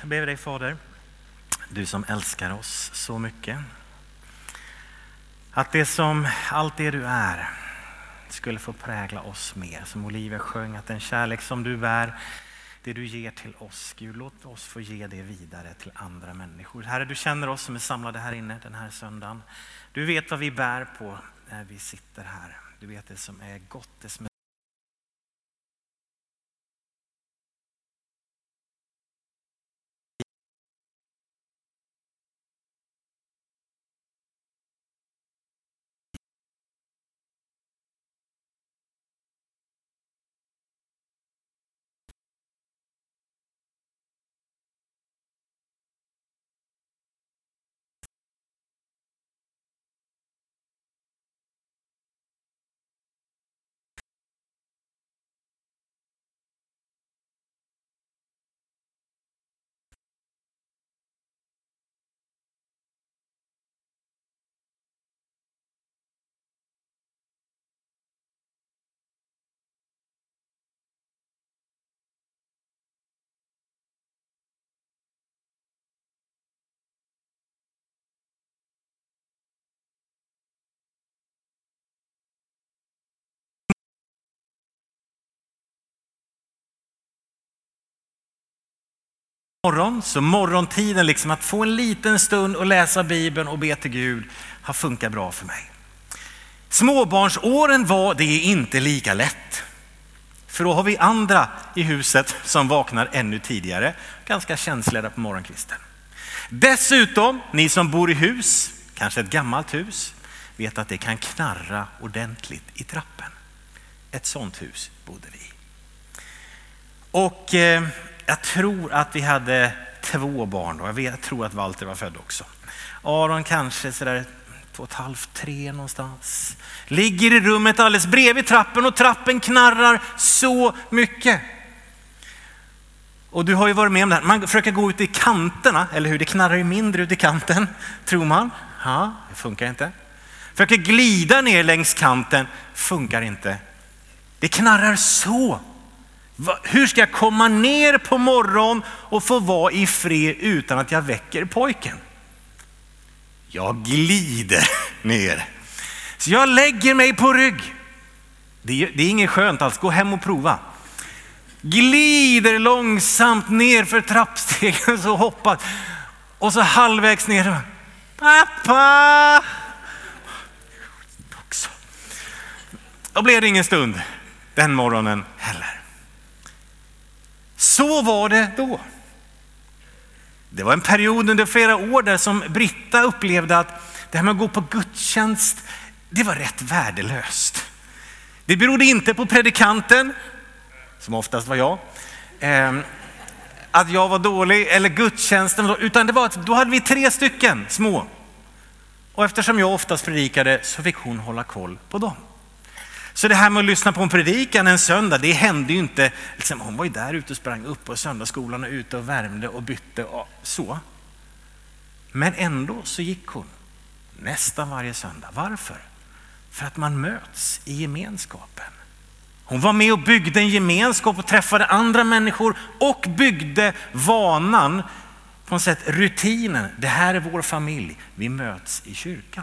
Jag ber dig, Fader, du som älskar oss så mycket, att allt det du är skulle få prägla oss mer. Som Olivia sjöng, att den kärlek som du bär, det du ger till oss, Gud, låt oss få ge det vidare till andra människor. Herre, du känner oss som är samlade här inne den här söndagen. Du vet vad vi bär på när vi sitter här. Du vet det som är gott, det som är morgon, så morgontiden, liksom att få en liten stund och läsa Bibeln och be till Gud har funkat bra för mig. Småbarnsåren var det inte lika lätt. För då har vi andra i huset som vaknar ännu tidigare, ganska känsliga på morgonkvisten. Dessutom, ni som bor i hus, kanske ett gammalt hus, vet att det kan knarra ordentligt i trappen. Ett sånt hus bodde vi i. Och jag tror att vi hade 2 barn då. Jag tror att Walter var född också. Aron kanske sådär 2,5-3 någonstans. Ligger i rummet alldeles bredvid trappen och trappen knarrar så mycket. Och du har ju varit med om det här. Man försöker gå ut i kanterna, eller hur? Det knarrar ju mindre ut i kanten, tror man. Ja, det funkar inte. Försöker glida ner längs kanten, funkar inte. Det knarrar så. Hur ska jag komma ner på morgon och få vara i fred utan att jag väcker pojken? Jag glider ner. Så jag lägger mig på rygg. Det är inget skönt alls. Gå hem och prova. Glider långsamt ner för trappstegen, så hoppat. Och så halvvägs ner. Pappa! Då blev det ingen stund den morgonen heller. Så var det då. Det var en period under flera år där som Britta upplevde att det här med att gå på gudstjänst, det var rätt värdelöst. Det berodde inte på predikanten, som oftast var jag, att jag var dålig eller gudstjänsten, utan det var att då hade vi 3 stycken små. Och eftersom jag oftast predikade så fick hon hålla koll på dem. Så det här med att lyssna på en predikan en söndag, det hände ju inte. Liksom, hon var ju där ute och sprang upp på söndagsskolan och ute och värmde och bytte och så. Men ändå så gick hon nästan varje söndag. Varför? För att man möts i gemenskapen. Hon var med och byggde en gemenskap och träffade andra människor och byggde vanan, på något sätt rutinen. Det här är vår familj, vi möts i kyrkan.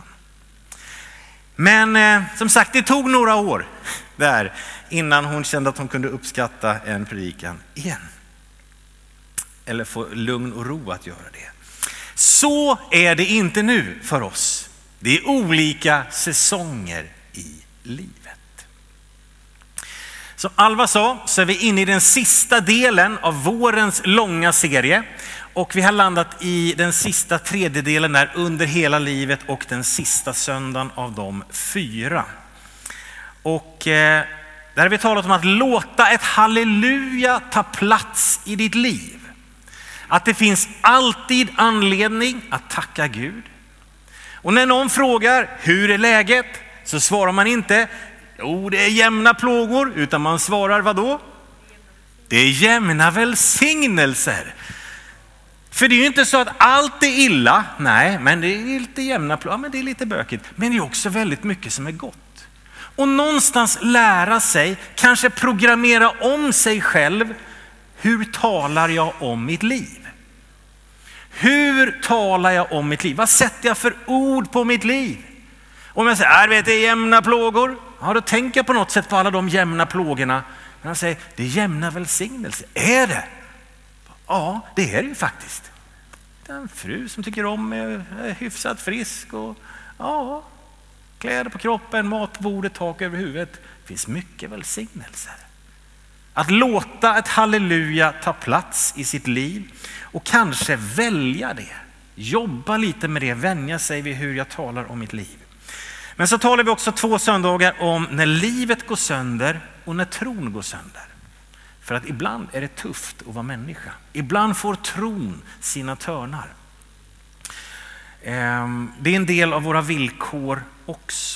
Men som sagt, det tog några år där innan hon kände att hon kunde uppskatta en predikan igen. Eller få lugn och ro att göra det. Så är det inte nu för oss. Det är olika säsonger i livet. Som Alva sa så är vi inne i den sista delen av vårens långa serie. Och vi har landat i den sista tredjedelen där under hela livet och den sista söndagen av de 4. Och där har vi talat om att låta ett halleluja ta plats i ditt liv. Att det finns alltid anledning att tacka Gud. Och när någon frågar hur är läget så svarar man inte jo det är jämna plågor, utan man svarar vad då? Det är jämna välsignelser. För det är ju inte så att allt är illa, nej, men det är lite jämna plågor, men det är lite bökigt. Men det är också väldigt mycket som är gott. Och någonstans lära sig, kanske programmera om sig själv. Hur talar jag om mitt liv? Hur talar jag om mitt liv? Vad sätter jag för ord på mitt liv? Om jag säger, det är jämna plågor. Ja, då tänker jag på något sätt på alla de jämna plågorna. Men jag säger, det är jämna välsignelse. Är det? Ja, det är det ju faktiskt. Det är en fru som tycker om är hyfsat frisk och ja, kläder på kroppen, mat på bordet, tak över huvudet. Det finns mycket välsignelser. Att låta ett halleluja ta plats i sitt liv och kanske välja det. Jobba lite med det, vänja sig vid hur jag talar om mitt liv. Men så talar vi också 2 söndagar om när livet går sönder och när tron går sönder. För att ibland är det tufft att vara människa. Ibland får tron sina törnar. Det är en del av våra villkor också.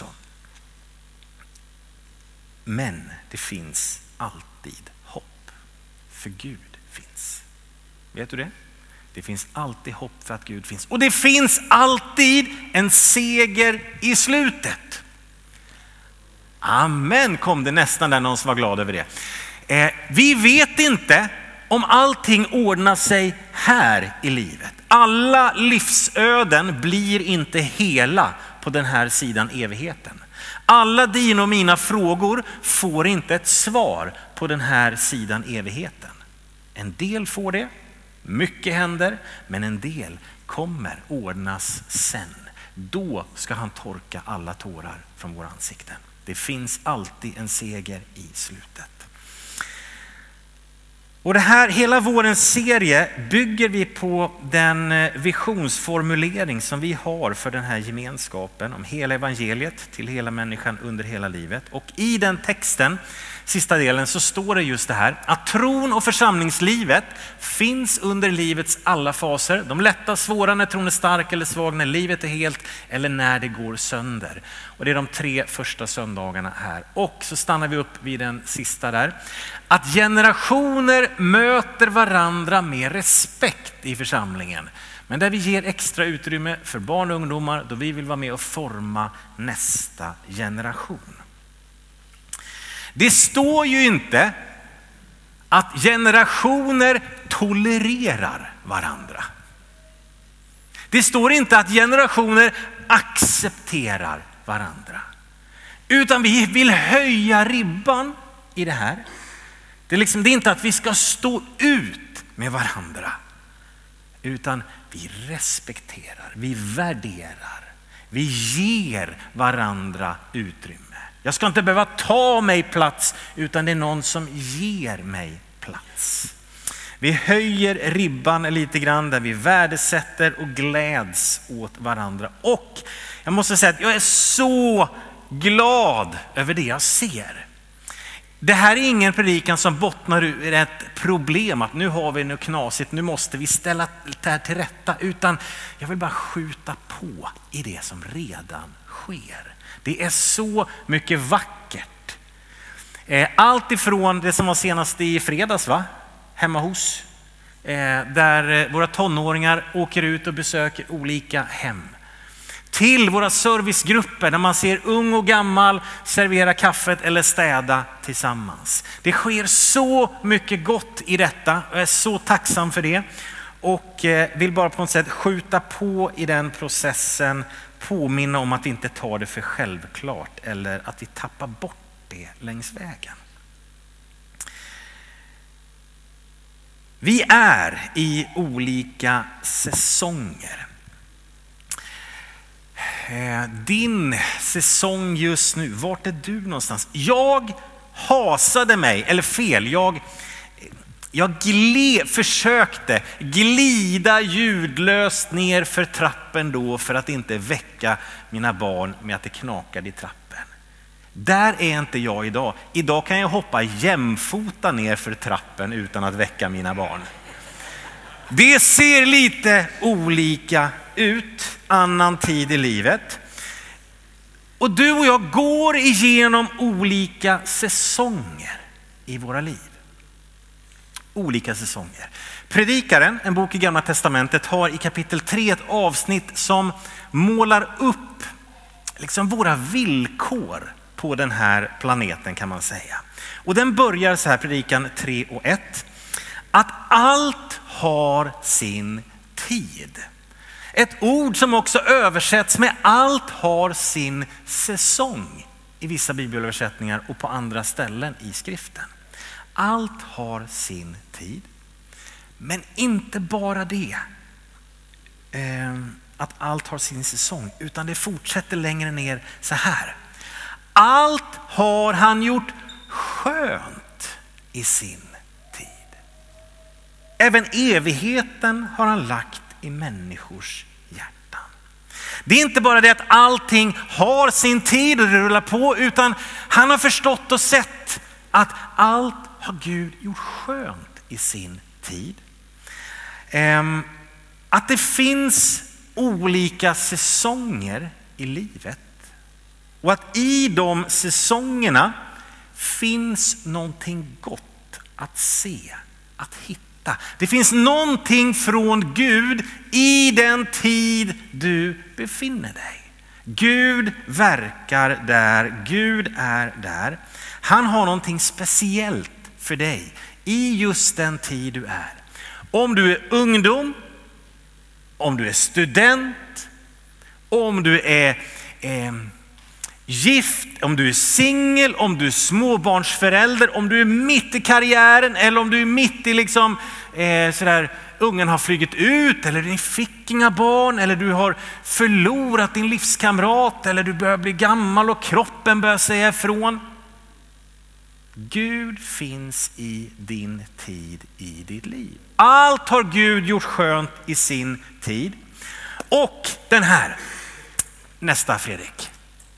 Men det finns alltid hopp. För Gud finns. Vet du det? Det finns alltid hopp för att Gud finns. Och det finns alltid en seger i slutet. Amen, kom det nästan där någon som var glad över det. Vi vet inte om allting ordnar sig här i livet. Alla livsöden blir inte hela på den här sidan evigheten. Alla dina och mina frågor får inte ett svar på den här sidan evigheten. En del får det, mycket händer, men en del kommer ordnas sen. Då ska han torka alla tårar från våra ansikten. Det finns alltid en seger i slutet. Och det här, hela vårens serie bygger vi på den visionsformulering som vi har för den här gemenskapen om hela evangeliet till hela människan under hela livet. Och i den texten, sista delen, så står det just det här att tron och församlingslivet finns under livets alla faser. De lätta, svåra när tron är stark eller svag, när livet är helt eller när det går sönder. Och det är de 3 första söndagarna här. Och så stannar vi upp vid den sista där. Att generationer möter varandra med respekt i församlingen. Men där vi ger extra utrymme för barn och ungdomar då vi vill vara med och forma nästa generation. Det står ju inte att generationer tolererar varandra. Det står inte att generationer accepterar varandra. Utan vi vill höja ribban i det här. Det är inte att vi ska stå ut med varandra. Utan vi respekterar, vi värderar, vi ger varandra utrymme. Jag ska inte behöva ta mig plats utan det är någon som ger mig plats. Vi höjer ribban lite grann där vi värdesätter och gläds åt varandra. Och jag måste säga att jag är så glad över det jag ser. Det här är ingen predikan som bottnar ur ett problem att nu har vi något knasigt, nu måste vi ställa det här till rätta. Utan jag vill bara skjuta på i det som redan sker. Det är så mycket vackert. Allt ifrån det som var senast i fredags, hemma hos. Där våra tonåringar åker ut och besöker olika hem. Till våra servicegrupper där man ser ung och gammal servera kaffet eller städa tillsammans. Det sker så mycket gott i detta och jag är så tacksam för det. Och vill bara på något sätt skjuta på i den processen, påminna om att vi inte tar det för självklart eller att vi tappar bort det längs vägen. Vi är i olika säsonger. Din säsong just nu, vart är du någonstans? Jag hasade mig, eller fel, jag försökte glida ljudlöst ner för trappen då för att inte väcka mina barn med att det knakade i trappen. Där är inte jag idag. Idag kan jag hoppa jämfota ner för trappen utan att väcka mina barn. Det ser lite olika ut, annan tid i livet. Och du och jag går igenom olika säsonger i våra liv. Olika säsonger. Predikaren, en bok i Gamla testamentet, har i kapitel 3 ett avsnitt som målar upp våra villkor på den här planeten kan man säga. Och den börjar så här, predikan 3:1. Att allt har sin tid. Ett ord som också översätts med allt har sin säsong i vissa bibelöversättningar och på andra ställen i skriften. Allt har sin tid. Men inte bara det. Att allt har sin säsong, utan det fortsätter längre ner så här. Allt har han gjort skönt i sin tid. Även evigheten har han lagt i människors hjärtan. Det är inte bara det att allting har sin tid och det rullar på, utan han har förstått och sett att allt har Gud gjort skönt i sin tid. Att det finns olika säsonger i livet och att i de säsongerna finns någonting gott att se, att hitta. Det finns någonting från Gud i den tid du befinner dig. Gud verkar där, Gud är där. Han har någonting speciellt för dig i just den tid du är. Om du är ungdom, om du är student, om du är gift, om du är singel, om du är småbarnsförälder, om du är mitt i karriären eller om du är mitt i ungen har flugit ut eller ni fick inga barn eller du har förlorat din livskamrat eller du börjar bli gammal och kroppen börjar säga ifrån. Gud finns i din tid, i ditt liv. Allt har Gud gjort skönt i sin tid. Och den här, nästa Fredrik.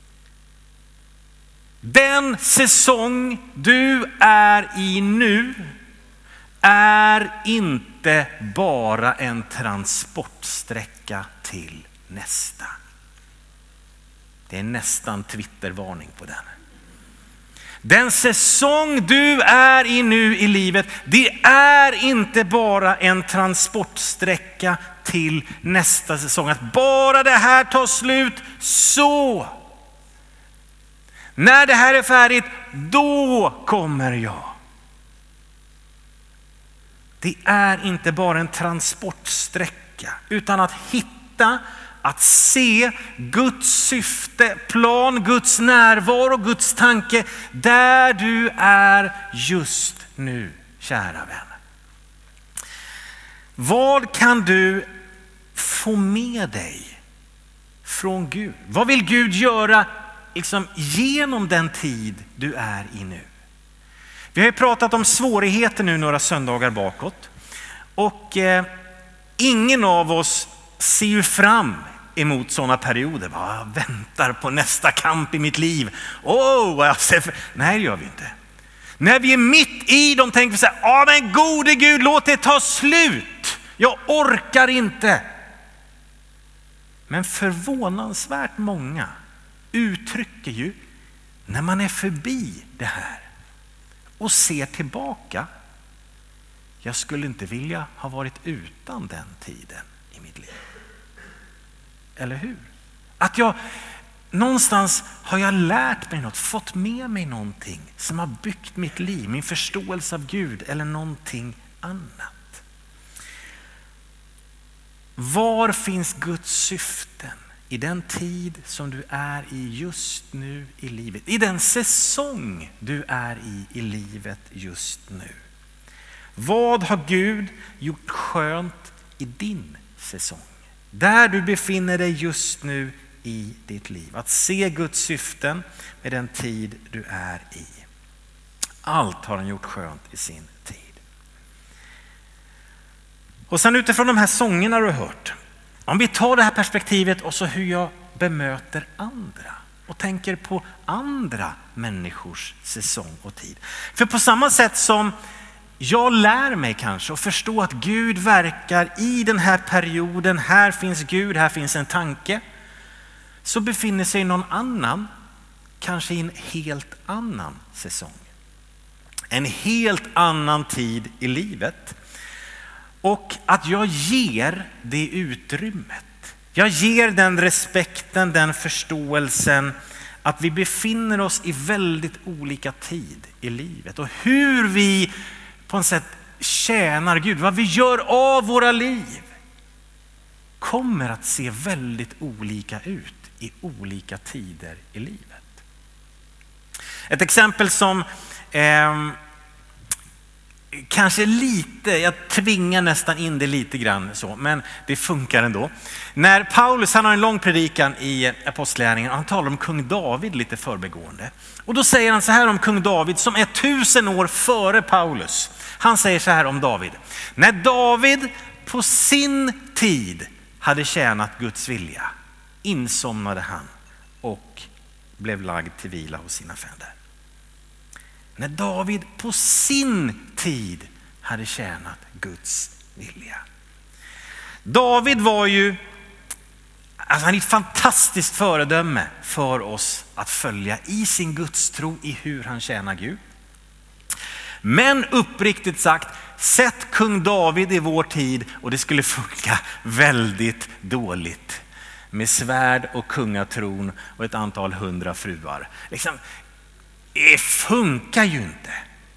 Den säsong du är i nu är inte bara en transportsträcka till nästa. Det är nästan Twittervarning på den. Den säsong du är i nu i livet, det är inte bara en transportsträcka till nästa säsong. Att bara det här tar slut, så när det här är färdigt, då kommer jag. Det är inte bara en transportsträcka, utan att hitta, att se Guds syfte, plan, Guds närvaro, Guds tanke där du är just nu, kära vän. Vad kan du få med dig från Gud? Vad vill Gud göra genom den tid du är i nu? Vi har ju pratat om svårigheter nu några söndagar bakåt. Och ingen av oss ser ju fram emot sådana perioder. Jag väntar på nästa kamp i mitt liv. Nej, det gör vi inte. När vi är mitt i dem tänker vi så här: men gode Gud, låt det ta slut. Jag orkar inte. Men förvånansvärt många uttrycker ju, när man är förbi det här och ser tillbaka: jag skulle inte vilja ha varit utan den tiden i mitt liv. Eller hur? Att någonstans har jag lärt mig något, fått med mig någonting som har byggt mitt liv, min förståelse av Gud eller någonting annat. Var finns Guds syften i den tid som du är i just nu i livet? I den säsong du är i livet just nu. Vad har Gud gjort skönt i din säsong? Där du befinner dig just nu i ditt liv. Att se Guds syften med den tid du är i. Allt har han gjort skönt i sin tid. Och sen utifrån de här sångerna du har hört. Om vi tar det här perspektivet och så hur jag bemöter andra. Och tänker på andra människors säsong och tid. För på samma sätt som jag lär mig kanske och förstå att Gud verkar i den här perioden. Här finns Gud, här finns en tanke. Så befinner sig någon annan, kanske i en helt annan säsong. En helt annan tid i livet. Och att jag ger det utrymmet. Jag ger den respekten, den förståelsen. Att vi befinner oss i väldigt olika tid i livet. Och hur vi på något sätt tjänar Gud. Vad vi gör av våra liv. kommer att se väldigt olika ut i olika tider i livet. Ett exempel som kanske lite, jag tvingar nästan in det lite grann så, men det funkar ändå. När Paulus, han har en lång predikan i Apostlagärningarna, han talar om kung David lite förbigående. Och då säger han så här om kung David som är 1000 år före Paulus. Han säger så här om David: när David på sin tid hade tjänat Guds vilja insomnade han och blev lagd till vila hos sina fäder. När David på sin tid hade tjänat Guds vilja. David var ju, alltså han är ett fantastiskt föredöme för oss att följa i sin gudstro, i hur han tjänar Gud. Men uppriktigt sagt, sätt kung David i vår tid och det skulle funka väldigt dåligt. Med svärd och kungatron och ett antal 100 fruar. Liksom, det funkar ju inte.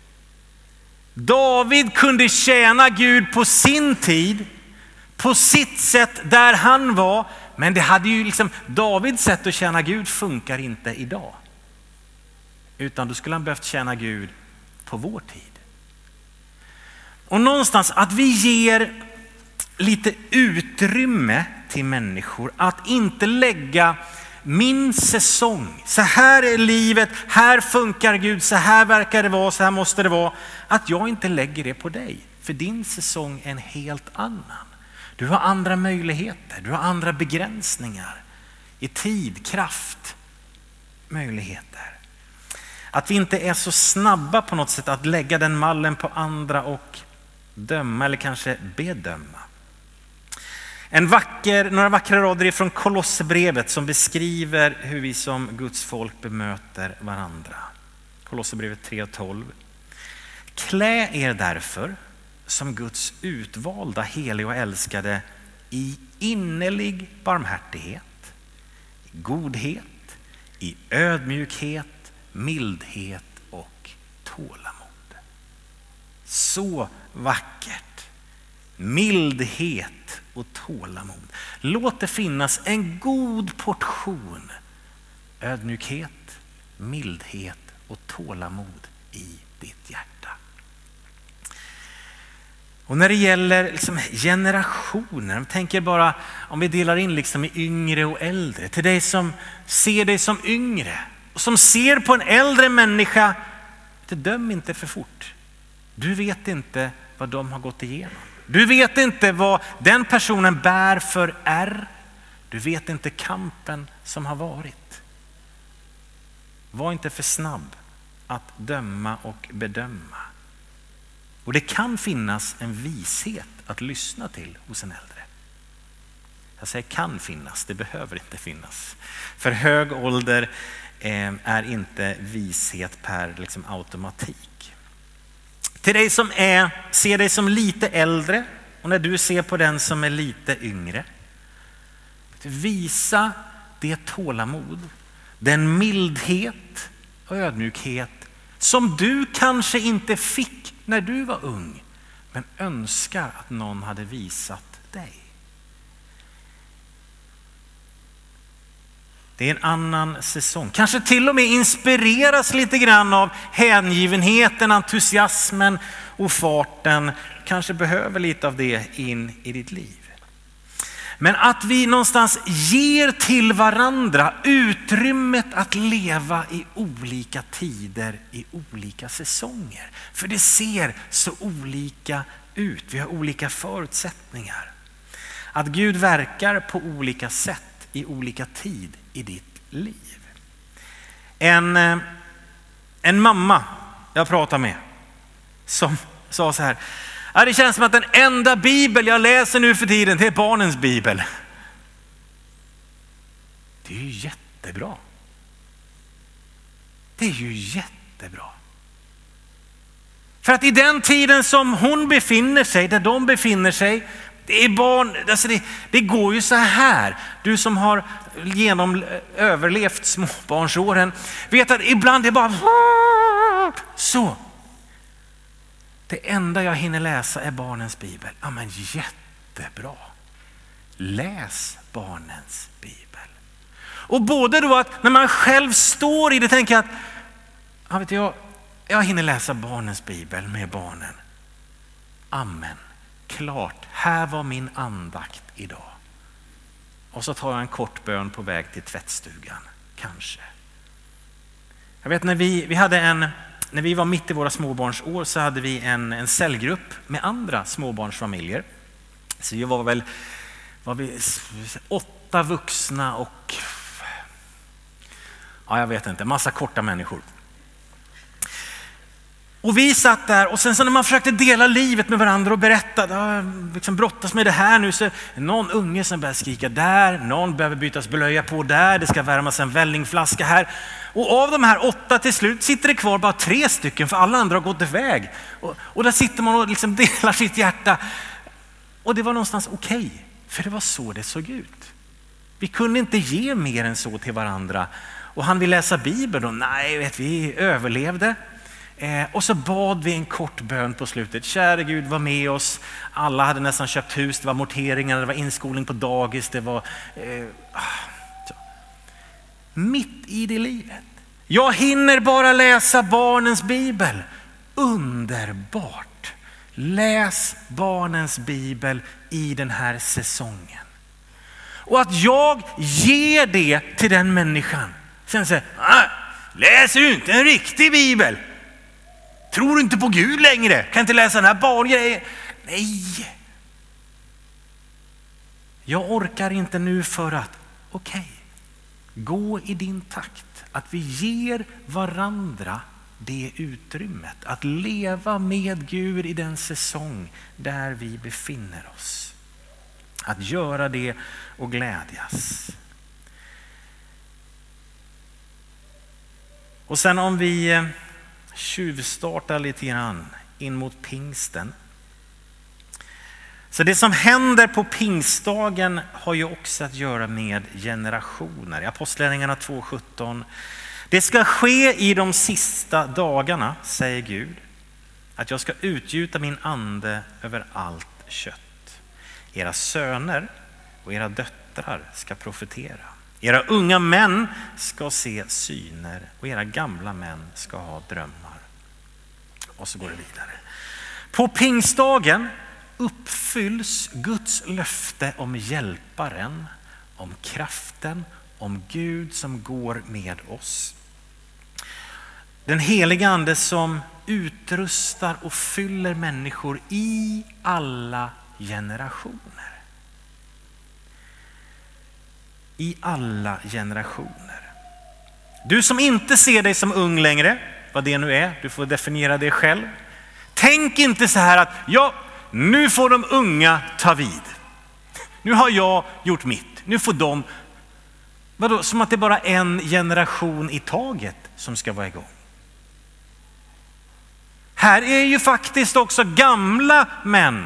David kunde tjäna Gud på sin tid, på sitt sätt där han var. Men det hade ju liksom, Davids sätt att tjäna Gud funkar inte idag. Utan då skulle han behövt tjäna Gud på vår tid. Och någonstans att vi ger lite utrymme till människor att inte lägga min säsong, så här är livet, här funkar Gud, så här verkar det vara, så här måste det vara, att jag inte lägger det på dig, för din säsong är en helt annan. Du har andra möjligheter, du har andra begränsningar i tid, kraft, möjligheter. Att vi inte är så snabba på något sätt att lägga den mallen på andra och döma eller kanske bedöma. Några vackra rader från Kolosserbrevet som beskriver hur vi som Guds folk bemöter varandra. Kolosserbrevet 3:12. Klä er därför som Guds utvalda, heliga och älskade i innerlig barmhärtighet, i godhet, i ödmjukhet, mildhet och tålamod. Så vackert. Mildhet och tålamod. Låt det finnas en god portion ödmjukhet, mildhet och tålamod i ditt hjärta. Och när det gäller liksom generationer, jag tänker bara om vi delar in liksom i yngre och äldre, till dig som ser dig som yngre och som ser på en äldre människa, döm inte för fort. Du vet inte vad de har gått igenom. Du vet inte vad den personen bär för ärr. Du vet inte kampen som har varit. Var inte för snabb att döma och bedöma. Och det kan finnas en vishet att lyssna till hos en äldre. Jag säger kan finnas, det behöver inte finnas. För hög ålder är inte vishet per liksom automatik. Till dig som ser dig som lite äldre och när du ser på den som är lite yngre. Visa det tålamod, den mildhet och ödmjukhet som du kanske inte fick när du var ung, men önskar att någon hade visat dig. Det är en annan säsong. Kanske till och med inspireras lite grann av hängivenheten, entusiasmen och farten. Kanske behöver lite av det in i ditt liv. Men att vi någonstans ger till varandra utrymmet att leva i olika tider, i olika säsonger. För det ser så olika ut. Vi har olika förutsättningar. Att Gud verkar på olika sätt i olika tid i ditt liv. En mamma jag pratar med som sa så här: det känns som att den enda bibel jag läser nu för tiden, det är barnens bibel. Det är ju jättebra. Det är ju jättebra. För att i den tiden som hon befinner sig, där de befinner sig, det är barn, alltså det går ju så här. Du som har överlevt småbarnsåren vet att ibland det är bara så. Det enda jag hinner läsa är barnens bibel. Ja, men jättebra. läs barnens bibel. Och både då att när man själv står i det tänker jag att jag hinner läsa barnens bibel med barnen. Amen. Klart, här var min andakt idag. Och så tar jag en kort bön på väg till tvättstugan, kanske. Jag vet när vi var mitt i våra småbarnsår så hade vi en cellgrupp med andra småbarnsfamiljer. Så vi var 8 vuxna och jag vet inte, massa korta människor. Och vi satt där och sen så när man försökte dela livet med varandra och berätta, liksom brottas med det här nu, så någon unge som börjar skrika där, någon behöver bytas blöja på där, det ska värmas en vällingflaska här. Och av de här 8 till slut sitter det kvar bara 3 stycken för alla andra har gått iväg. Och där sitter man och liksom delar sitt hjärta. Och det var någonstans okej, för det var så det såg ut. Vi kunde inte ge mer än så till varandra. Och han vill läsa Bibeln och nej, vi överlevde. Och så bad vi en kort bön på slutet. Kära Gud, var med oss. Alla hade nästan köpt hus, det var amorteringar, det var inskolning på dagis, det var... Mitt i det livet. Jag hinner bara läsa barnens bibel. Underbart. Läs barnens bibel i den här säsongen. Och att jag ger det till den människan. Sen säger läser du inte en riktig bibel? Tror du inte på Gud längre? Kan inte läsa den här barngrejen? Nej. Jag orkar inte nu för att, gå i din takt. Att vi ger varandra det utrymmet. Att leva med Gud i den säsong där vi befinner oss. Att göra det och glädjas. Och sen om vi tjuvstartar lite grann in mot pingsten. Så det som händer på pingstdagen har ju också att göra med generationer. I Apostlagärningarna 2:17. Det ska ske i de sista dagarna, säger Gud, att jag ska utgjuta min ande över allt kött. Era söner och era döttrar ska profetera. Era unga män ska se syner och era gamla män ska ha drömmar. Och så går det vidare. På pingstdagen uppfylls Guds löfte om hjälparen, om kraften, om Gud som går med oss. Den heliga ande som utrustar och fyller människor i alla generationer. I alla generationer. Du som inte ser dig som ung längre, vad det nu är, du får definiera det själv. Tänk inte så här att nu får de unga ta vid. Nu har jag gjort mitt. Nu får de, vadå, som att det är bara en generation i taget som ska vara igång. Här är ju faktiskt också gamla män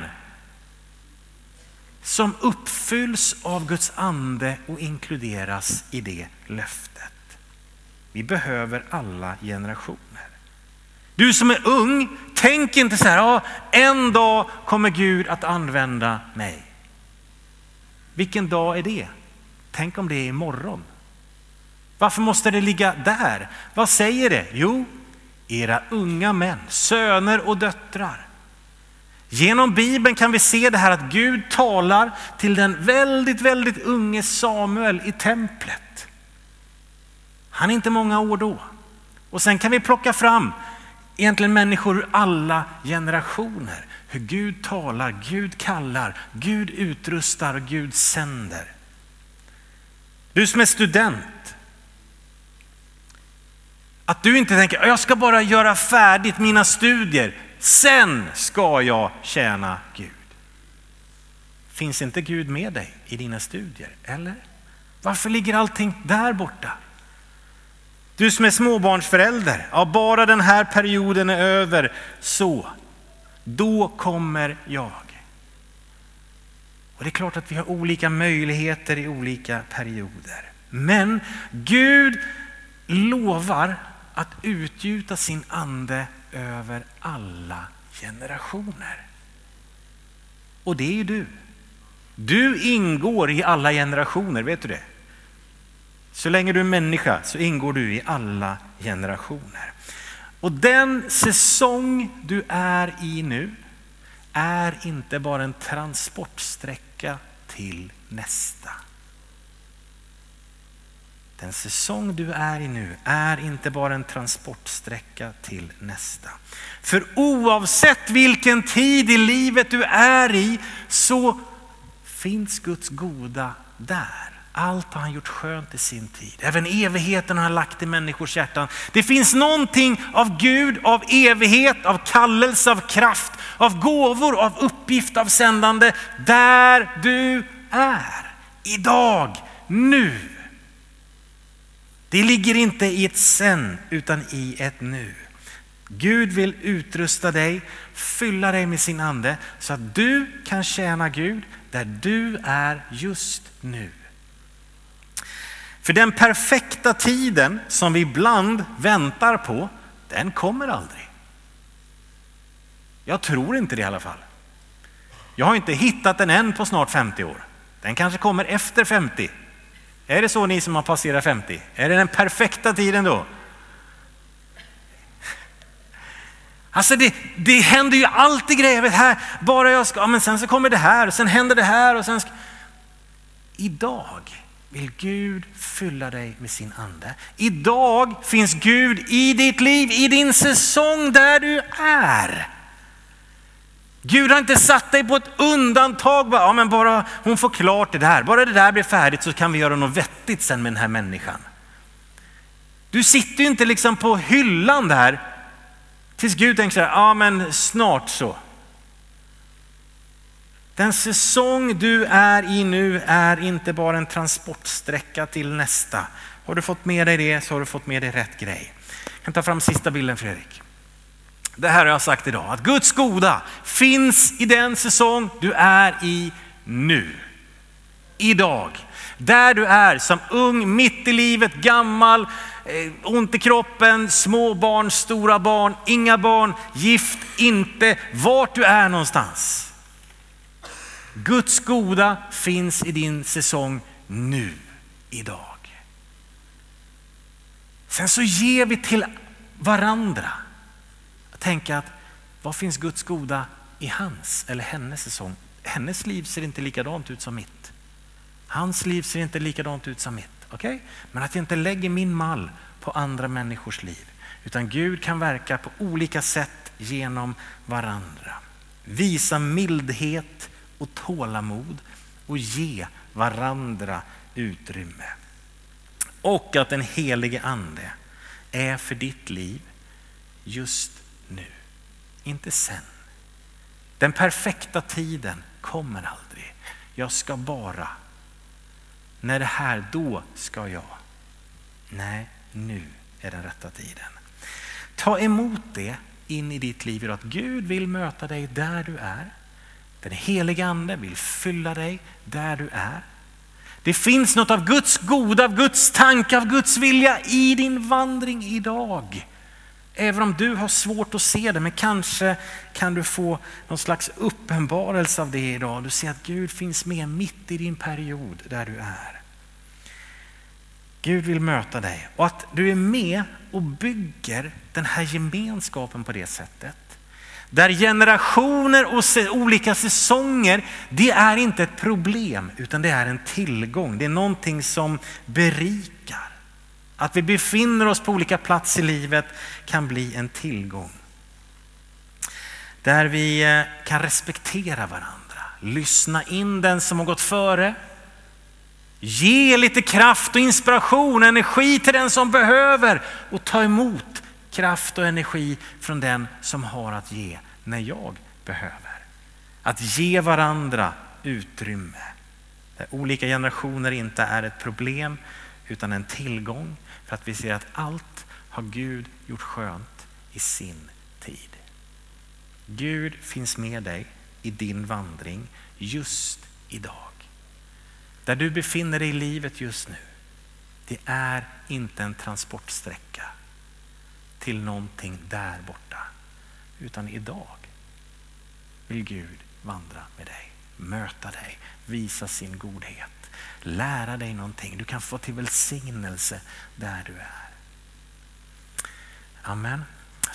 som uppfylls av Guds ande och inkluderas i det löftet. Vi behöver alla generationer. Du som är ung, tänk inte så här, en dag kommer Gud att använda mig. Vilken dag är det? Tänk om det är imorgon. Varför måste det ligga där? Vad säger det? Jo, era unga män, söner och döttrar. Genom Bibeln kan vi se det här att Gud talar till den väldigt, väldigt unge Samuel i templet. Han är inte många år då. Och sen kan vi plocka fram egentligen människor ur alla generationer. Hur Gud talar, Gud kallar, Gud utrustar och Gud sänder. Du som är student. Att du inte tänker, jag ska bara göra färdigt mina studier. Sen ska jag tjäna Gud. Finns inte Gud med dig i dina studier? Eller? Varför ligger allting där borta? Du som är småbarnsförälder, bara den här perioden är över, så då kommer jag. Och det är klart att vi har olika möjligheter i olika perioder. Men Gud lovar att utgjuta sin ande över alla generationer. Och det är ju du. Du ingår i alla generationer, vet du det? Så länge du är människa så ingår du i alla generationer. Och den säsong du är i nu är inte bara en transportsträcka till nästa. Den säsong du är i nu är inte bara en transportsträcka till nästa. För oavsett vilken tid i livet du är i så finns Guds goda där. Allt har han gjort skönt i sin tid. Även evigheten har han lagt i människors hjärtan. Det finns någonting av Gud, av evighet, av kallelse, av kraft, av gåvor, av uppgift, av sändande där du är. Idag, nu. Det ligger inte i ett sen utan i ett nu. Gud vill utrusta dig, fylla dig med sin ande så att du kan tjäna Gud där du är just nu. För den perfekta tiden som vi ibland väntar på, den kommer aldrig. Jag tror inte det i alla fall. Jag har inte hittat den än på snart 50 år. Den kanske kommer efter 50. Är det så ni som har passerat 50? Är det den perfekta tiden då? Alltså det händer ju alltid grejer här. Bara jag ska, men sen så kommer det här och sen händer det här och sen ska... Idag vill Gud fylla dig med sin ande. Idag finns Gud i ditt liv, i din säsong där du är. Gud har inte satt dig på ett undantag. Ja, men bara hon får klart det där. Bara det där blir färdigt så kan vi göra något vettigt sen med den här människan. Du sitter ju inte liksom på hyllan där tills Gud tänker så här, ja men snart så. Den säsong du är i nu är inte bara en transportsträcka till nästa. Har du fått med dig det så har du fått med dig rätt grej. Jag kan ta fram sista bilden, Fredrik. Det här har jag sagt idag, att Guds goda finns i den säsong du är i nu. Idag. Där du är som ung, mitt i livet, gammal, ont i kroppen, små barn, stora barn, inga barn, gift, inte, vart du är någonstans. Guds goda finns i din säsong nu, idag. Sen så ger vi till varandra. Tänka att vad finns Guds goda i hans eller hennes säsong? Hennes liv ser inte likadant ut som mitt. Hans liv ser inte likadant ut som mitt. Okay? Men att jag inte lägger min mall på andra människors liv. Utan Gud kan verka på olika sätt genom varandra. Visa mildhet och tålamod och ge varandra utrymme. Och att den helige ande är för ditt liv just nu, inte sen. Den perfekta tiden kommer aldrig. Jag ska bara. När det här, då ska jag. Nej, nu är den rätta tiden. Ta emot det in i ditt liv. Att Gud vill möta dig där du är. Den helige ande vill fylla dig där du är. Det finns något av Guds goda, av Guds tanke, av Guds vilja i din vandring idag. Även om du har svårt att se det, men kanske kan du få någon slags uppenbarelse av det idag. Du ser att Gud finns med mitt i din period där du är. Gud vill möta dig och att du är med och bygger den här gemenskapen på det sättet. Där generationer och olika säsonger, det är inte ett problem utan det är en tillgång. Det är någonting som berikar. Att vi befinner oss på olika platser i livet kan bli en tillgång. Där vi kan respektera varandra. Lyssna in den som har gått före. Ge lite kraft och inspiration, energi till den som behöver. Och ta emot kraft och energi från den som har att ge när jag behöver. Att ge varandra utrymme. Där olika generationer inte är ett problem utan en tillgång. För att vi ser att allt har Gud gjort skönt i sin tid. Gud finns med dig i din vandring just idag. Där du befinner dig i livet just nu. Det är inte en transportsträcka till någonting där borta. Utan idag vill Gud vandra med dig. möta dig, visa sin godhet, lära dig någonting. Du kan få till välsignelse där du är. Amen.